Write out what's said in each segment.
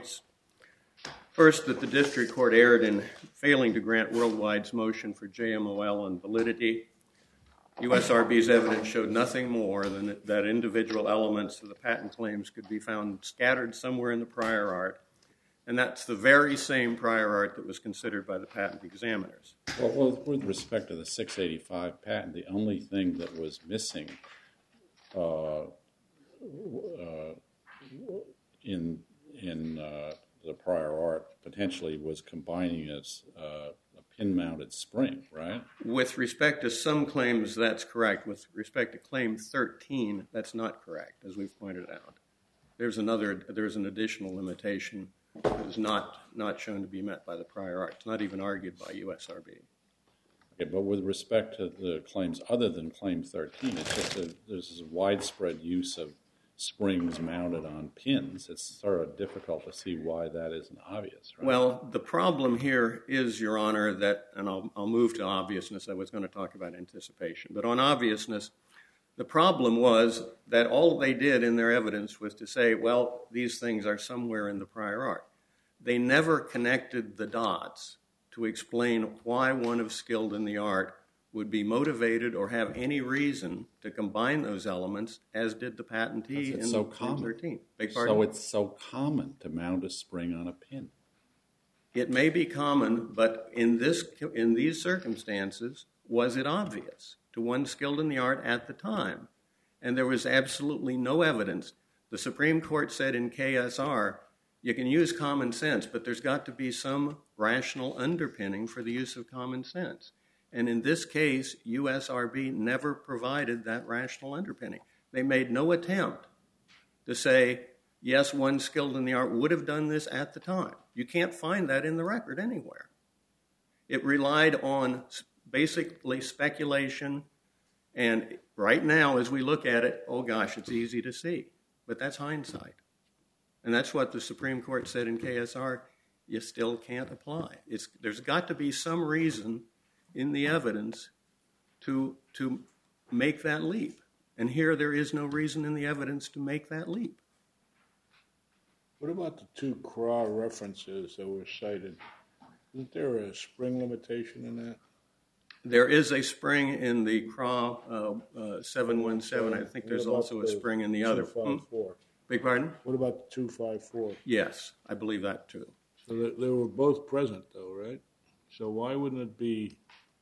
points. First, that the district court erred in failing to grant Worldwide's motion for JMOL and validity. USRB's evidence showed nothing more than that individual elements of the patent claims could be found scattered somewhere in the prior art, and that's the very same prior art that was considered by the patent examiners. Well, with respect to the 685 patent, the only thing that was missing in the prior art potentially was combining a pin-mounted spring, right? With respect to some claims, that's correct. With respect to Claim 13, that's not correct, as we've pointed out. There's an additional limitation that is not shown to be met by the prior art. It's not even argued by USRB. Okay, but with respect to the claims other than Claim 13, it's just there's a widespread use of springs mounted on pins. It's sort of difficult to see why that isn't obvious, right? Well, the problem here is, Your Honor, that, and I'll move to obviousness. I was going to talk about anticipation. But on obviousness, the problem was that all they did in their evidence was to say, well, these things are somewhere in the prior art. They never connected the dots to explain why one of skilled in the art would be motivated or have any reason to combine those elements, as did the patentee in Claim 13. Beg pardon? So it's so common to mount a spring on a pin. It may be common, but in these circumstances, was it obvious to one skilled in the art at the time? And there was absolutely no evidence. The Supreme Court said in KSR, you can use common sense, but there's got to be some rational underpinning for the use of common sense. And in this case, USRB never provided that rational underpinning. They made no attempt to say, yes, one skilled in the art would have done this at the time. You can't find that in the record anywhere. It relied on basically speculation, and right now, as we look at it, oh gosh, it's easy to see. But that's hindsight. And that's what the Supreme Court said in KSR, you still can't apply. There's got to be some reason in the evidence to make that leap. And here there is no reason in the evidence to make that leap. What about the two CRA references that were cited? Isn't there a spring limitation in that? There is a spring in the CRA 717. I think there's also a spring in the other. 254. Beg pardon? What about the 254? Yes, I believe that too. So they were both present though, right? So why wouldn't it be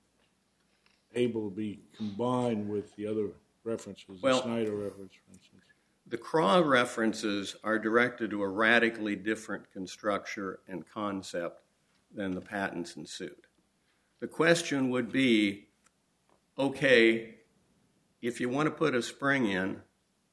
able to be combined with the other references, the Snyder reference, for instance? The CRA references are directed to a radically different construction and concept than the patents in suit. The question would be, okay, if you want to put a spring in,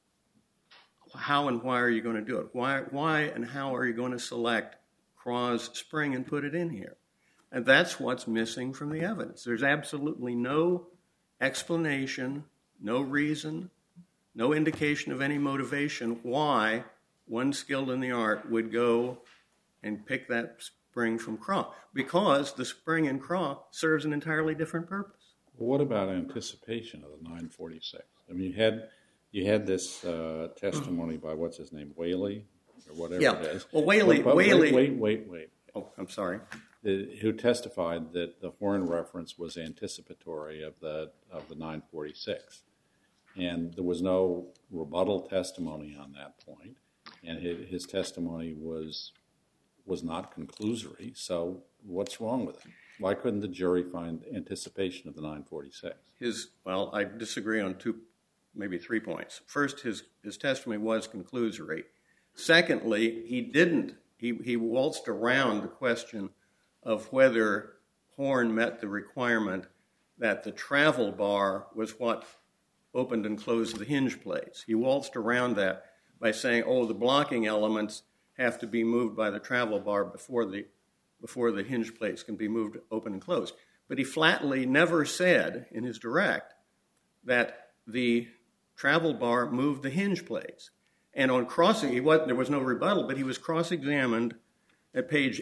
how and why are you going to do it? Why and how are you going to select CRA's spring and put it in here? And that's what's missing from the evidence. There's absolutely no explanation, no reason, no indication of any motivation why one skilled in the art would go and pick that spring from CRA, because the spring in CRA serves an entirely different purpose. Well, what about anticipation of the 946? I mean, you had this testimony by, what's his name, Whaley, or whatever it is. Well, Whaley... Wait. Oh, I'm sorry. Who testified that the Horn reference was anticipatory of the 946. And there was no rebuttal testimony on that point, and his testimony was not conclusory. So what's wrong with it? Why couldn't the jury find anticipation of the 946? Well, I disagree on maybe 3 points. First, his testimony was conclusory. Secondly, he waltzed around the question of whether Horn met the requirement that the travel bar was what opened and closed the hinge plates. He waltzed around that by saying, oh, the blocking elements have to be moved by the travel bar before the hinge plates can be moved open and closed. But he flatly never said in his direct that the travel bar moved the hinge plates. And on crossing, there was no rebuttal, but he was cross-examined at page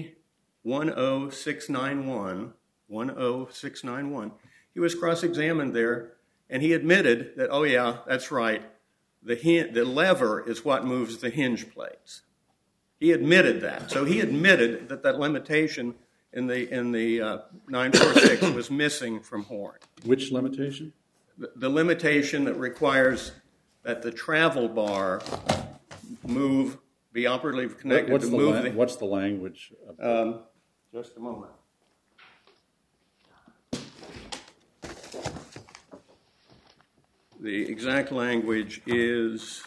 A10691. He was cross-examined there, and he admitted that, oh yeah, that's right, the lever is what moves the hinge plates. He admitted that. So he admitted that that limitation in the 946 was missing from Horn. Which limitation? The limitation that requires that the travel bar be operatively connected What's to move what's the language? Of just a moment. The exact language is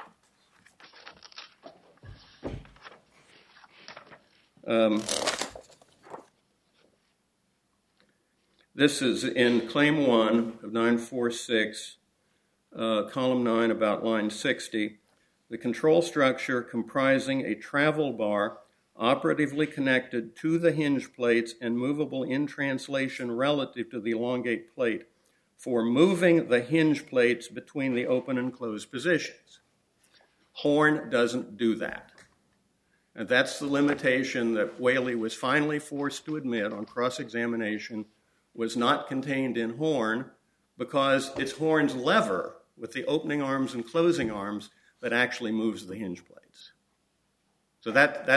this is in Claim 1 of 946, Column 9, about line 60. The control structure comprising a travel bar operatively connected to the hinge plates and movable in translation relative to the elongate plate for moving the hinge plates between the open and closed positions. Horn doesn't do that. And that's the limitation that Whaley was finally forced to admit on cross-examination was not contained in Horn because it's Horn's lever with the opening arms and closing arms that actually moves the hinge plates. So that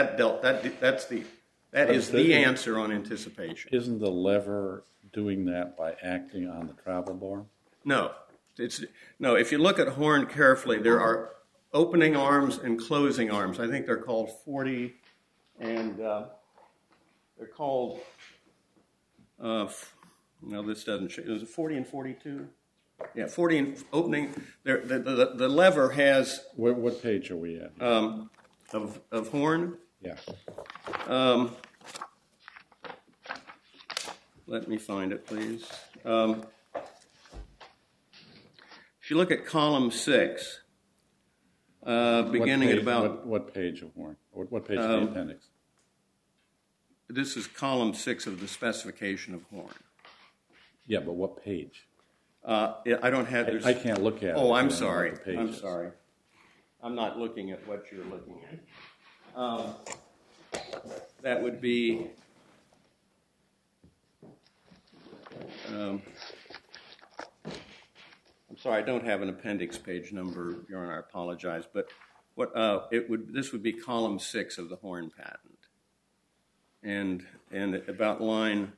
is the answer on anticipation. Isn't the lever doing that by acting on the travel bar? No. If you look at Horn carefully, there are opening arms and closing arms. I think they're called 40 and they're called, no, this doesn't show. Is it 40 and 42? Yeah, 40 and opening. The lever has... What page are we at? Of Horn? Yeah. Let me find it, please. If you look at column 6, beginning at about... What page of Horn? What page of the appendix? This is column 6 of the specification of Horn. Yeah, but what page? I don't have... I can't look at it. Oh, I'm sorry. I'm sorry. I'm not looking at what you're looking at. That would be... I'm sorry, I don't have an appendix page number, Your Honor, I apologize. But this would be column 6 of the Horn patent. And about line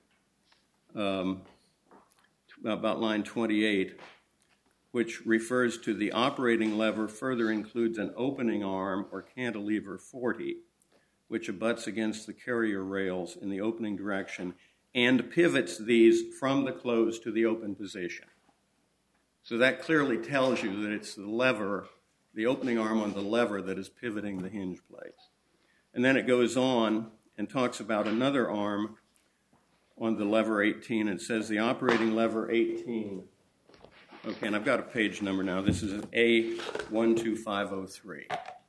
28, which refers to the operating lever, further includes an opening arm or cantilever 40, which abuts against the carrier rails in the opening direction and pivots these from the closed to the open position. So that clearly tells you that it's the lever, the opening arm on the lever that is pivoting the hinge plates. And then it goes on and talks about another arm on the lever 18. It says the operating lever 18. Okay, and I've got a page number now. This is A12503.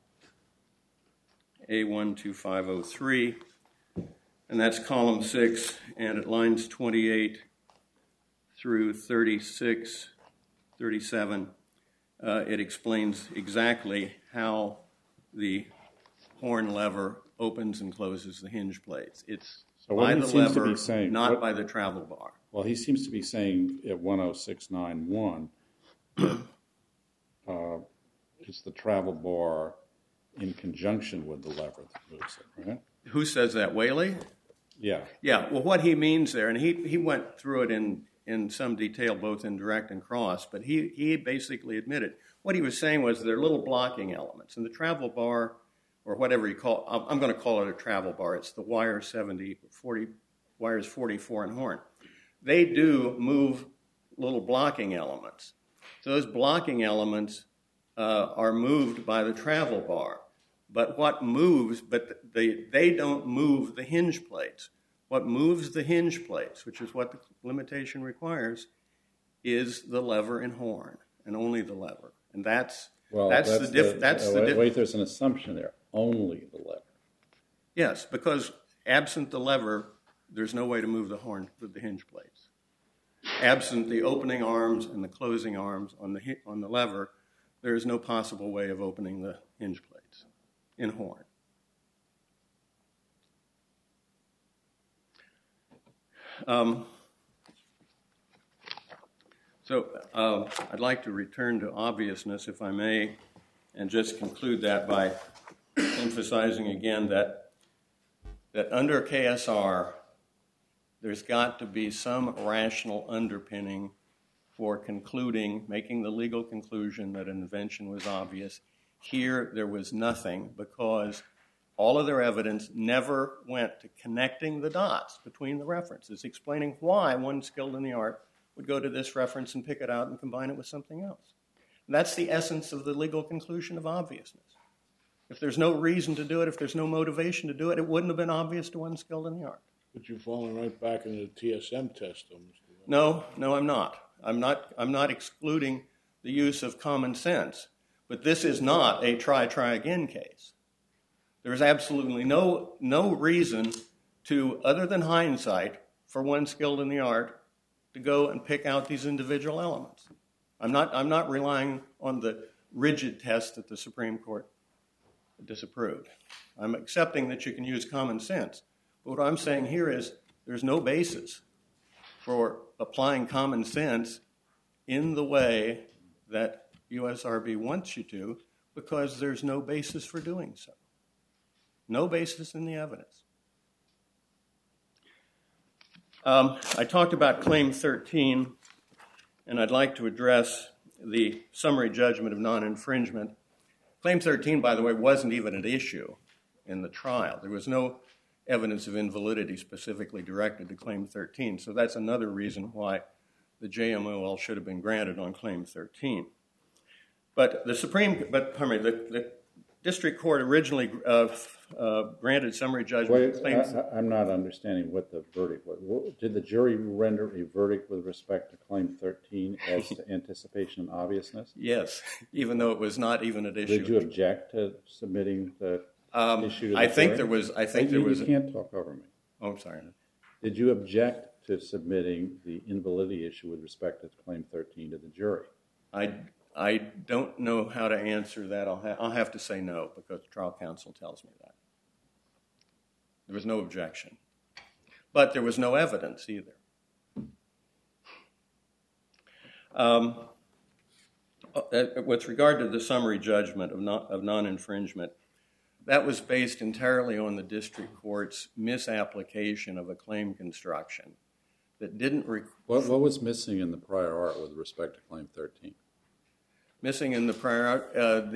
A12503. And that's column 6, and at lines 28 through 36, 37, it explains exactly how the Horn lever opens and closes the hinge plates. It's by the lever, not by the travel bar. Well, he seems to be saying at 10691, it's the travel bar in conjunction with the lever that moves it, right? Who says that, Whaley? Yeah. Yeah, well, what he means there, and he went through it in some detail, both in direct and cross, but he basically admitted, what he was saying was there are little blocking elements, and the travel bar, or whatever you call it, I'm going to call it a travel bar, it's the wires 44 in Horn. They do move little blocking elements. So those blocking elements are moved by the travel bar. But what moves, they don't move the hinge plates. What moves the hinge plates, which is what the limitation requires, is the lever in Horn, and only the lever. And that's the difference. Wait, there's an assumption there. Only the lever. Yes, because absent the lever, there's no way to move the Horn with the hinge plates. Absent the opening arms and the closing arms on the lever, there is no possible way of opening the hinge plates in Horn. I'd like to return to obviousness, if I may, and just conclude that by emphasizing again that under KSR, there's got to be some rational underpinning for concluding, making the legal conclusion that an invention was obvious. Here, there was nothing because all of their evidence never went to connecting the dots between the references, explaining why one skilled in the art would go to this reference and pick it out and combine it with something else. And that's the essence of the legal conclusion of obviousness. If there's no reason to do it, if there's no motivation to do it, it wouldn't have been obvious to one skilled in the art. But you're falling right back into the TSM test, though, Mr. West. No, I'm not. I'm not excluding the use of common sense. But this is not a try again case. There's absolutely no reason to, other than hindsight, for one skilled in the art to go and pick out these individual elements. I'm not relying on the rigid test that the Supreme Court disapproved. I'm accepting that you can use common sense. But what I'm saying here is there's no basis for applying common sense in the way that USRB wants you to, because there's no basis for doing so. No basis in the evidence. I talked about Claim 13, and I'd like to address the summary judgment of non-infringement. Claim 13, by the way, wasn't even an issue in the trial. There was no evidence of invalidity specifically directed to Claim 13, so that's another reason why the JMOL should have been granted on Claim 13. But the district court originally granted summary judgment. I'm not understanding what the verdict was. Did the jury render a verdict with respect to Claim 13 as to anticipation and obviousness? Yes, even though it was not even an issue. Did you object to submitting the issue to the I think jury? there was. You can't talk over me. Oh, I'm sorry. Did you object to submitting the invalidity issue with respect to Claim 13 to the jury? I don't know how to answer that. I'll have to say no, because the trial counsel tells me that. There was no objection. But there was no evidence either. With regard to the summary judgment of non-infringement, that was based entirely on the district court's misapplication of a claim construction that didn't... What was missing in the prior art with respect to Claim 13? Missing in the prior art, that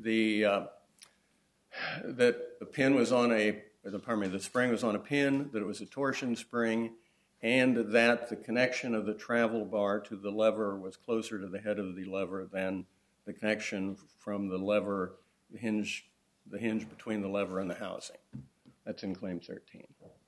the pin was on the spring was on a pin, that it was a torsion spring, and that the connection of the travel bar to the lever was closer to the head of the lever than the connection from the lever, the hinge between the lever and the housing. That's in Claim 13.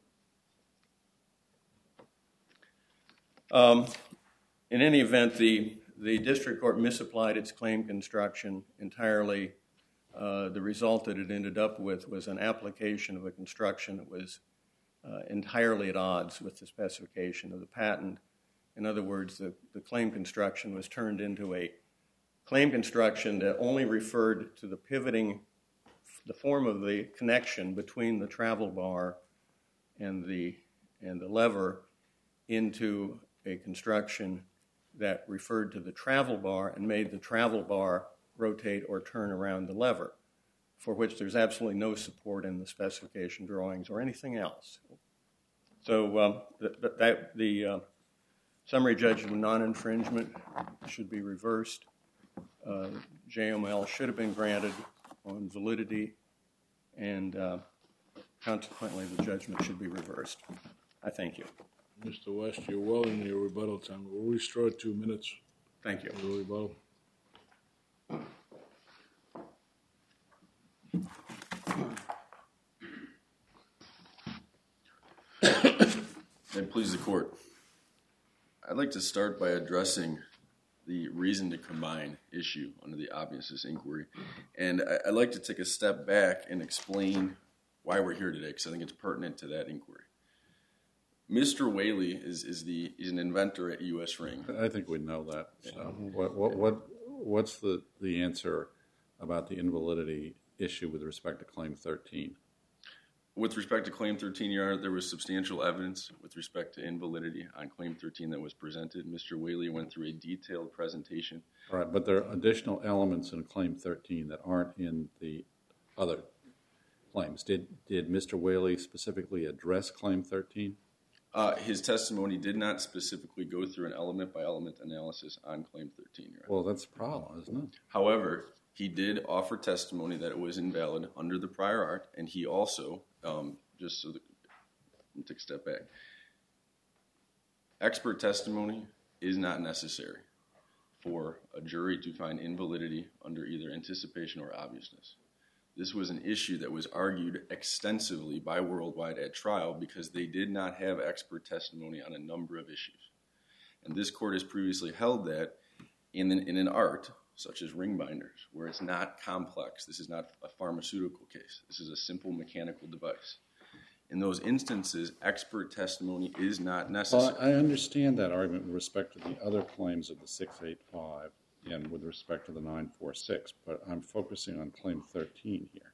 In any event, the district court misapplied its claim construction entirely. The result that it ended up with was an application of a construction that was entirely at odds with the specification of the patent. In other words, the claim construction was turned into a claim construction that only referred to the pivoting, the form of the connection between the travel bar and the lever, into a construction that referred to the travel bar and made the travel bar rotate or turn around the lever, for which there's absolutely no support in the specification drawings or anything else. So the summary judgment of non-infringement should be reversed. JML should have been granted on validity, and consequently the judgment should be reversed. I thank you. Mr. West, you're well in your rebuttal time. We'll restore 2 minutes. Thank you. For the rebuttal. May it please the court. I'd like to start by addressing the reason to combine issue under the obviousness inquiry. And I'd like to take a step back and explain why we're here today, because I think it's pertinent to that inquiry. Mr. Whaley is an inventor at U.S. Ring. I think we know that. So what's the answer about the invalidity issue with respect to Claim 13? With respect to Claim 13, Your Honor, there was substantial evidence with respect to invalidity on Claim 13 that was presented. Mr. Whaley went through a detailed presentation. All right, but there are additional elements in Claim 13 that aren't in the other claims. Did Mr. Whaley specifically address Claim 13? His testimony did not specifically go through an element-by-element analysis on Claim 13, Your Honor. Well, that's a problem, isn't it? However, he did offer testimony that it was invalid under the prior art, and he also, just so that, let me take a step back, expert testimony is not necessary for a jury to find invalidity under either anticipation or obviousness. This was an issue that was argued extensively by Worldwide at trial because they did not have expert testimony on a number of issues. And this court has previously held that in an art, such as ring binders, where it's not complex. This is not a pharmaceutical case. This is a simple mechanical device. In those instances, expert testimony is not necessary. Well, I understand that argument with respect to the other claims of the 685 and with respect to the 946, but I'm focusing on Claim 13 here.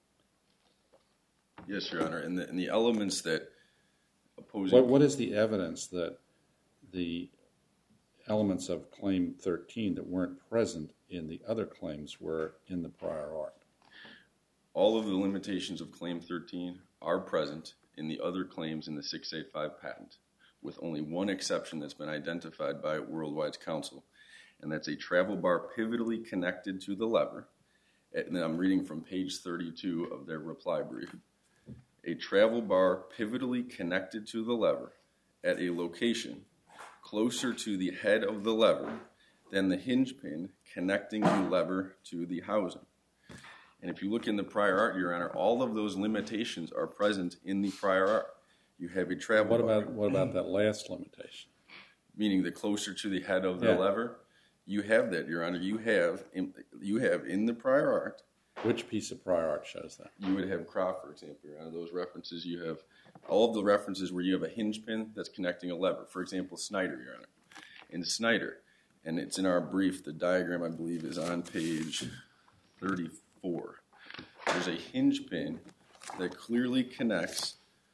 Yes, Your Honor. And the elements that opposing... What is the evidence that the elements of Claim 13 that weren't present in the other claims were in the prior art? All of the limitations of Claim 13 are present in the other claims in the 685 patent, with only one exception that's been identified by Worldwide's counsel, and that's a travel bar pivotally connected to the lever. And then I'm reading from page 32 of their reply brief. A travel bar pivotally connected to the lever at a location closer to the head of the lever than the hinge pin connecting the lever to the housing. And if you look in the prior art, Your Honor, all of those limitations are present in the prior art. You have a travel bar. What about that last limitation? Meaning the closer to the head of the lever? You have that, Your Honor. You have in the prior art. Which piece of prior art shows that? You would have Croft, for example, Your Honor. Those references, you have all of the references where you have a hinge pin that's connecting a lever. For example, Snyder, Your Honor. In Snyder, and it's in our brief, the diagram, I believe, is on page 34. There's a hinge pin that clearly connects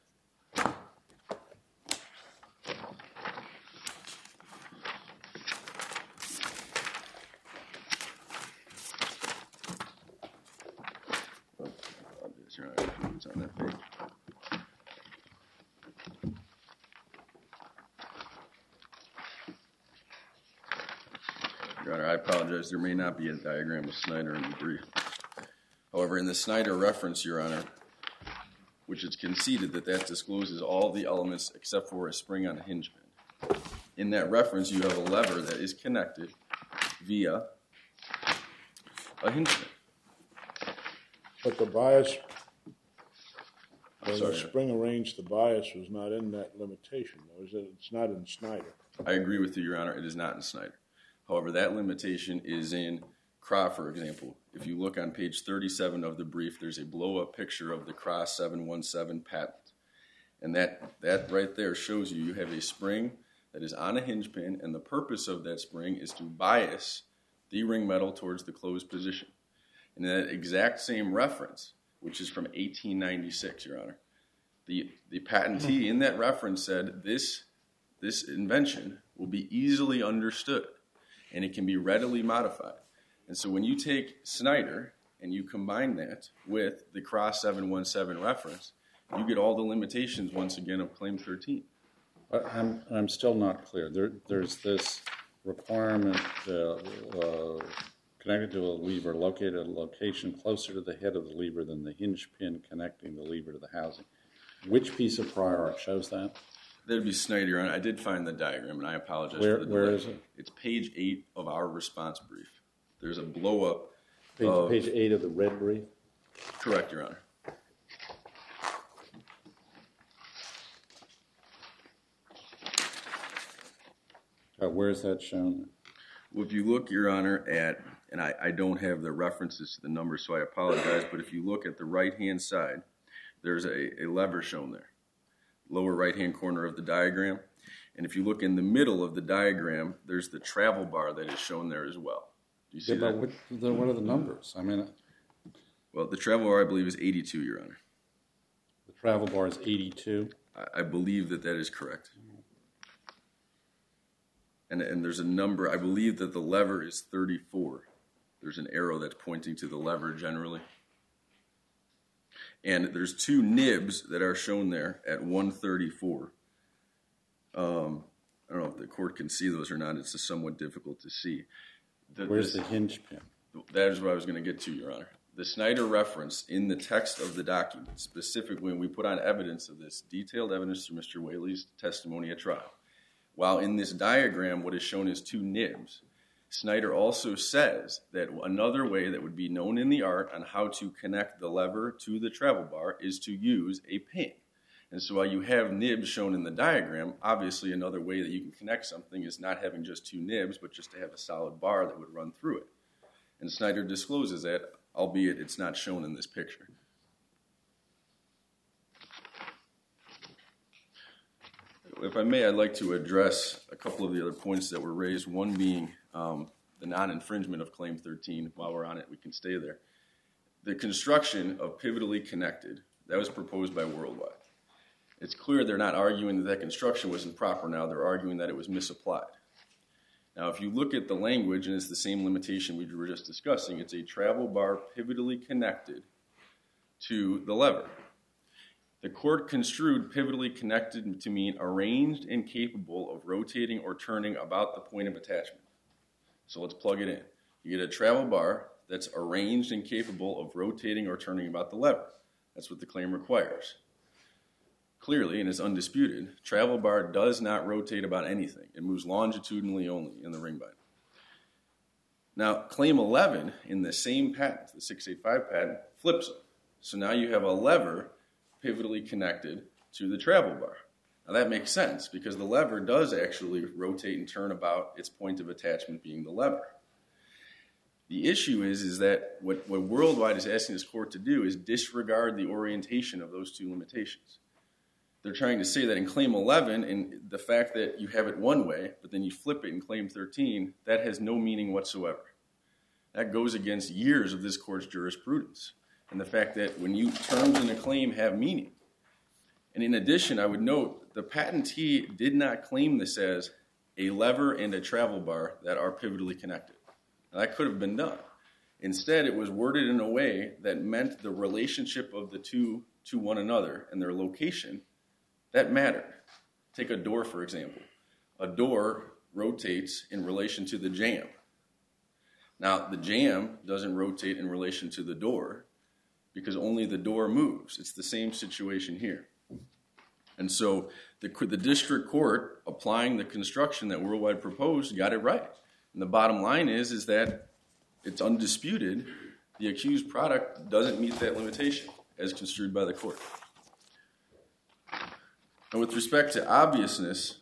it's on that page. Your Honor, I apologize. There may not be a diagram of Snyder in the brief. However, in the Snyder reference, Your Honor, which is conceded that discloses all the elements except for a spring on a hinge pin. In that reference, you have a lever that is connected via a hinge pin. But the bias, when the spring arranged, the bias was not in that limitation, though. It's not in Snyder. I agree with you, Your Honor. It is not in Snyder. However, that limitation is in Croft, for example. If you look on page 37 of the brief, there's a blow-up picture of the Cross 717 patent. And that right there shows you have a spring that is on a hinge pin, and the purpose of that spring is to bias the ring metal towards the closed position. And that exact same reference, which is from 1896, Your Honor, the patentee in that reference said this invention will be easily understood, and it can be readily modified. And so when you take Snyder and you combine that with the Cross 717 reference, you get all the limitations, once again, of Claim 13. I'm still not clear. There's this requirement connected to a lever located at a location closer to the head of the lever than the hinge pin connecting the lever to the housing. Which piece of prior art shows that? That would be Snyder, Your Honor. I did find the diagram, and I apologize for the delay. Where is it? It's page 8 of our response brief. There's a blow-up. Page 8 of the red brief? Correct, Your Honor. Where is that shown? Well, if you look, Your Honor, at, and I don't have the references to the numbers, so I apologize, but if you look at the right-hand side, there's a lever shown there, lower right-hand corner of the diagram. And if you look in the middle of the diagram, there's the travel bar that is shown there as well. Do you see that? What are the numbers? Well, the travel bar, I believe, is 82, Your Honor. The travel bar is 82? I believe that is correct. And there's a number, I believe that the lever is 34. There's an arrow that's pointing to the lever generally. And there's two nibs that are shown there at 134. I don't know if the court can see those or not. It's just somewhat difficult to see. Where's the hinge pin? That is what I was going to get to, Your Honor. The Snyder reference in the text of the document, specifically when we put on evidence of this, detailed evidence through Mr. Whaley's testimony at trial, while in this diagram what is shown is two nibs, Snyder also says that another way that would be known in the art on how to connect the lever to the travel bar is to use a pin. And so while you have nibs shown in the diagram, obviously another way that you can connect something is not having just two nibs, but just to have a solid bar that would run through it. And Snyder discloses that, albeit it's not shown in this picture. If I may, I'd like to address a couple of the other points that were raised, one being the non-infringement of Claim 13. While we're on it, we can stay there. The construction of pivotally connected, that was proposed by Worldwide. It's clear they're not arguing that that construction wasn't proper now. They're arguing that it was misapplied. Now, if you look at the language, and it's the same limitation we were just discussing, it's a travel bar pivotally connected to the lever. The court construed pivotally connected to mean arranged and capable of rotating or turning about the point of attachment. So let's plug it in. You get a travel bar that's arranged and capable of rotating or turning about the lever. That's what the claim requires. Clearly, and it's undisputed, travel bar does not rotate about anything. It moves longitudinally only in the ring bind. Now, Claim 11 in the same patent, the 685 patent, flips it. So now you have a lever pivotally connected to the travel bar. Now that makes sense because the lever does actually rotate and turn about its point of attachment being the lever. The issue is that what Worldwide is asking this court to do is disregard the orientation of those two limitations. They're trying to say that in Claim 11, and the fact that you have it one way, but then you flip it in Claim 13, that has no meaning whatsoever. That goes against years of this court's jurisprudence, and the fact that when terms in a claim have meaning. And in addition, I would note, the patentee did not claim this as a lever and a travel bar that are pivotally connected. Now, that could have been done. Instead, it was worded in a way that meant the relationship of the two to one another and their location, that mattered. Take a door, for example. A door rotates in relation to the jamb. Now, the jamb doesn't rotate in relation to the door because only the door moves. It's the same situation here. And so the district court, applying the construction that Worldwide proposed, got it right. And the bottom line is that it's undisputed. The accused product doesn't meet that limitation as construed by the court. And with respect to obviousness,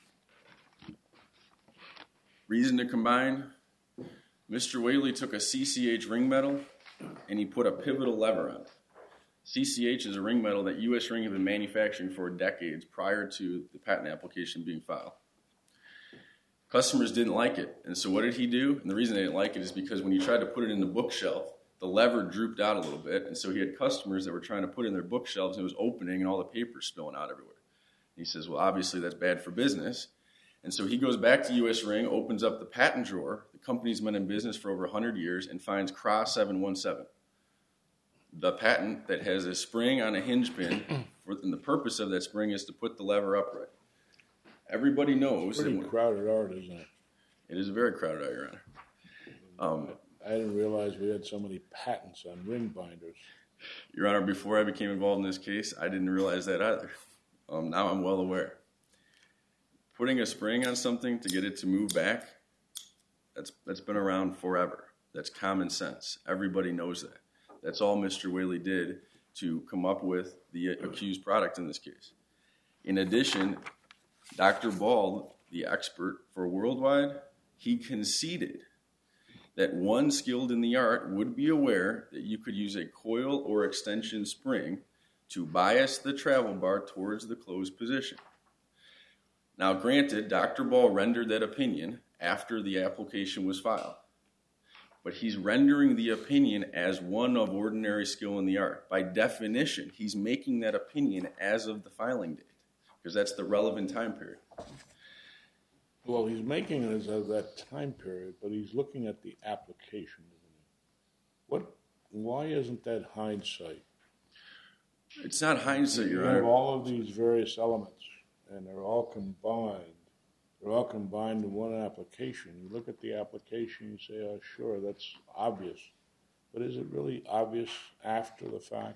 reason to combine, Mr. Whaley took a CCH ring metal and he put a pivotal lever on it. CCH is a ring metal that U.S. Ring had been manufacturing for decades prior to the patent application being filed. Customers didn't like it, and so what did he do? And the reason they didn't like it is because when he tried to put it in the bookshelf, the lever drooped out a little bit, and so he had customers that were trying to put it in their bookshelves, and it was opening, and all the paper's spilling out everywhere. And he says, well, obviously that's bad for business. And so he goes back to U.S. Ring, opens up the patent drawer. The company's been in business for over 100 years, and finds CRA 717. The patent that has a spring on a hinge pin, and the purpose of that spring is to put the lever upright. Everybody knows. It's pretty crowded art, isn't it? It is a very crowded art, Your Honor. I didn't realize we had so many patents on ring binders. Your Honor, before I became involved in this case, I didn't realize that either. Now I'm well aware. Putting a spring on something to get it to move back, that's been around forever. That's common sense. Everybody knows that. That's all Mr. Whaley did to come up with the accused product in this case. In addition, Dr. Ball, the expert for Worldwide, he conceded that one skilled in the art would be aware that you could use a coil or extension spring to bias the travel bar towards the closed position. Now, granted, Dr. Ball rendered that opinion after the application was filed. But he's rendering the opinion as one of ordinary skill in the art. By definition, he's making that opinion as of the filing date, because that's the relevant time period. Well, he's making it as of that time period, but he's looking at the application, isn't he? Why isn't that hindsight? It's not hindsight, Your You have Honor. all of these various elements, and they're all combined. They're all combined in one application. You look at the application, you say, oh, sure, that's obvious. But is it really obvious after the fact?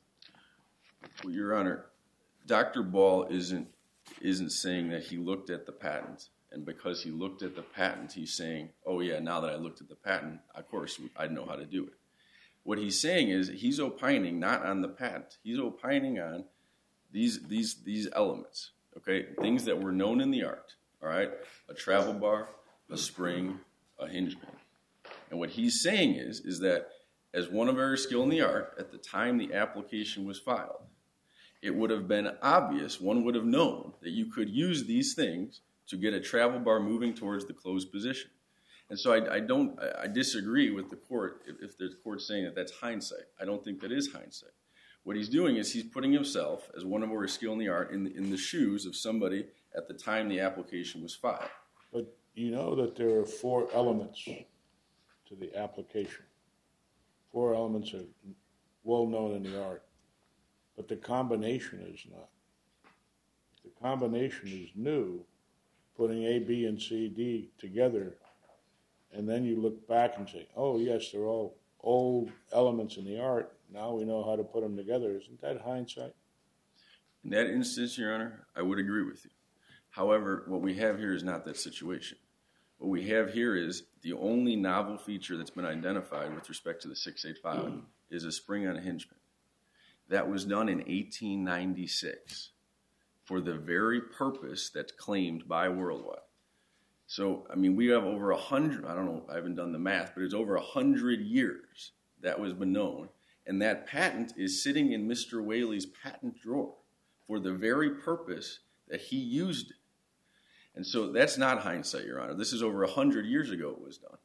Well, Your Honor, Dr. Ball isn't saying that he looked at the patent, and because he looked at the patent, he's saying, oh yeah, now that I looked at the patent, of course I know how to do it. What he's saying is he's opining not on the patent. He's opining on these elements, okay? Things that were known in the art, all right? A travel bar, a spring, a hinge pin. And what he's saying is that as one of our skill in the art, at the time the application was filed, it would have been obvious, one would have known that you could use these things to get a travel bar moving towards the closed position. And so I disagree with the court if the court's saying that that's hindsight. I don't think that is hindsight. What he's doing is he's putting himself, as one of our skill in the art, in the shoes of somebody at the time the application was filed. But you know that there are 4 elements to the application. 4 elements are well known in the art. But the combination is not. The combination is new, putting A, B, and C, D together, and then you look back and say, oh, yes, they're all old elements in the art. Now we know how to put them together. Isn't that hindsight? In that instance, Your Honor, I would agree with you. However, what we have here is not that situation. What we have here is the only novel feature that's been identified with respect to the 685 is a spring on a hinge pin. That was done in 1896 for the very purpose that's claimed by Worldwide. So, I mean, we have over 100, I don't know, I haven't done the math, but it's over 100 years that was been known. And that patent is sitting in Mr. Whaley's patent drawer for the very purpose that he used it. And so that's not hindsight, Your Honor. This is over 100 years ago it was done.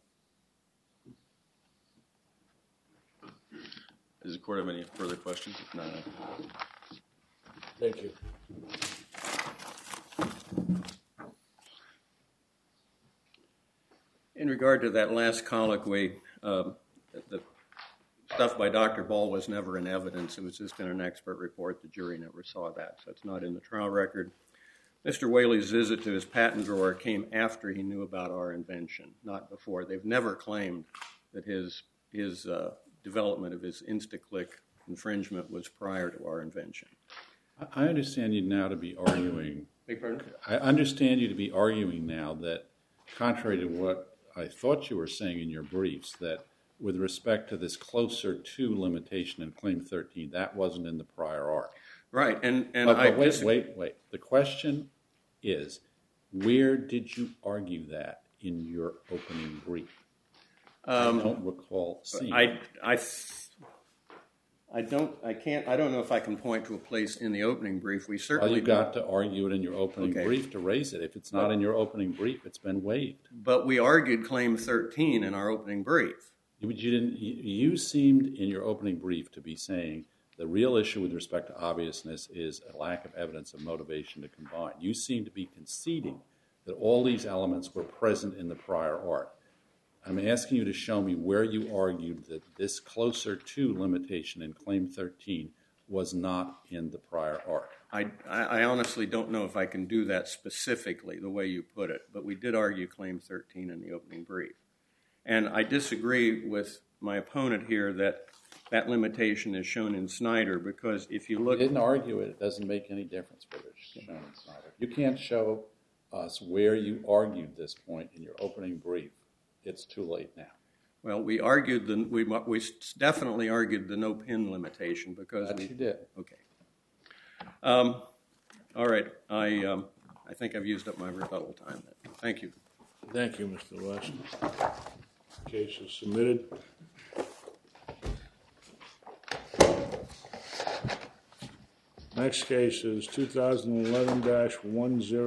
Does the court have any further questions? If not, Thank you. In regard to that last colloquy, the stuff by Dr. Ball was never in evidence. It was just in an expert report. The jury never saw that, so it's not in the trial record. Mr. Whaley's visit to his patent drawer came after he knew about our invention, not before. They've never claimed that his development of his InstaClick infringement was prior to our invention. I understand you now to be arguing. Beg pardon? I understand you to be arguing now that, contrary to what I thought you were saying in your briefs, that with respect to this closer to limitation in Claim 13, that wasn't in the prior art. Right, But wait. The question is, where did you argue that in your opening brief? I don't recall seeing. I don't know if I can point to a place in the opening brief. We certainly you got to argue it in your opening brief to raise it. If it's not in your opening brief, it's been waived. But we argued Claim 13 in our opening brief. But you didn't. You seemed in your opening brief to be saying the real issue with respect to obviousness is a lack of evidence of motivation to combine. You seem to be conceding that all these elements were present in the prior art. I'm asking you to show me where you argued that this closer to limitation in Claim 13 was not in the prior art. I honestly don't know if I can do that specifically the way you put it, but we did argue Claim 13 in the opening brief. And I disagree with my opponent here that that limitation is shown in Snyder, because if you look... You didn't argue it. It doesn't make any difference whether it's shown in Snyder. You can't show us where you argued this point in your opening brief. It's too late now. Well, we argued we definitely argued the no pin limitation because you did. Okay. All right. I think I've used up my rebuttal time. Thank you. Thank you, Mr. West. Case is submitted. Next case is 2011-10.